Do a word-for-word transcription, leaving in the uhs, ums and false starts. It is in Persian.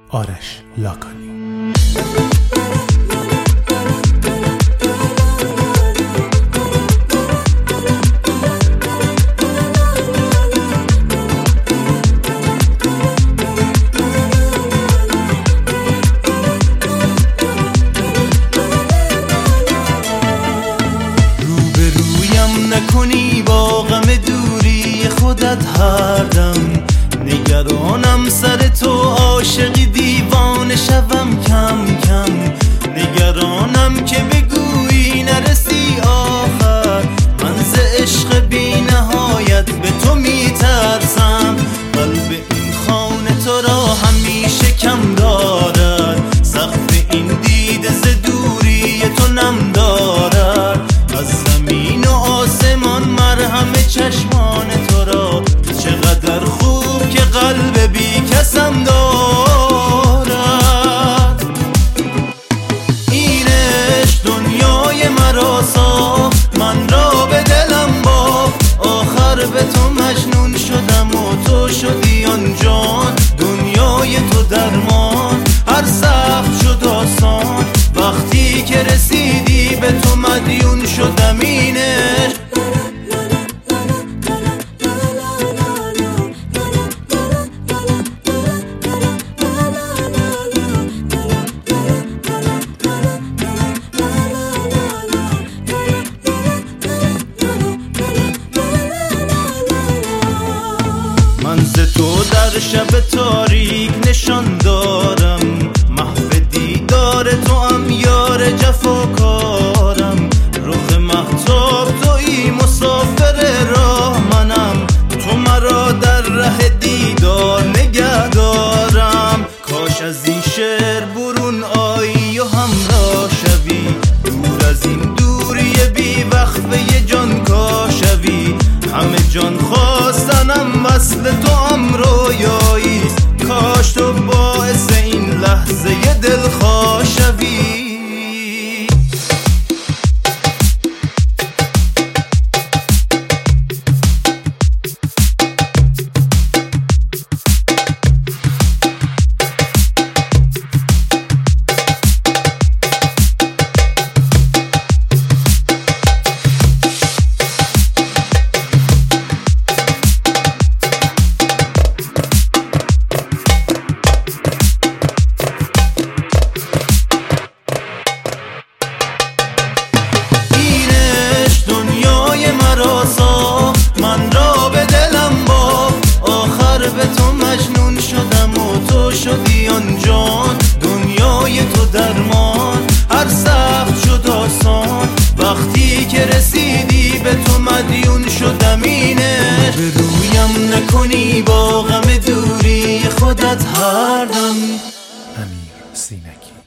آرش لاکانی. روبرویم نکنی با غم دوری خودت هر دم، نگرانم سر تو عاشقی دیوانه شوم کم کم، نگرانم که بگویی نرسی آخر، من ز عشق بی نهایت به تو میترسم، قلب این خانه تو را همیشه کم دارد، سقف این دیده ز دوری تو نم دارد، از زمین و آسمان مرهم چشمان تو را، چقدر خوب که قلب بی کسم دارد، این عشق دنیای مرا ساخت، من را به دلم باخت، آخر به تو مجنون شدم و تو شدی آن جان، دنیای تو درمان، هر سخت شد آسان، وقتی که رسیدی به تو مدیون شدم، این عشق من ز تو در شب تاریک نشان دارم، محو دیدار تو ام یار جفاکارم، رخ مهتاب تویی مسافر راه منم، تو مرا در ره دیدار نگه دارم، کاش از این شهر برون آیی و همراه شوی، دور از این دوری بی وقفه جان کا شوی، همه جان خواستنم وصل تو هم رویایی، کاش تو باعث این لحظه دلخواه شوی. من را به دلم باخت، آخر به تو مجنون شدم و تو شدی آن جان، دنیای تو درمان، هر سخت شد آسان، وقتی که رسیدی به تو مدیون شدم، این عشق به رویم نکنی با غم دوری خودت هر دم. امیر سینکی.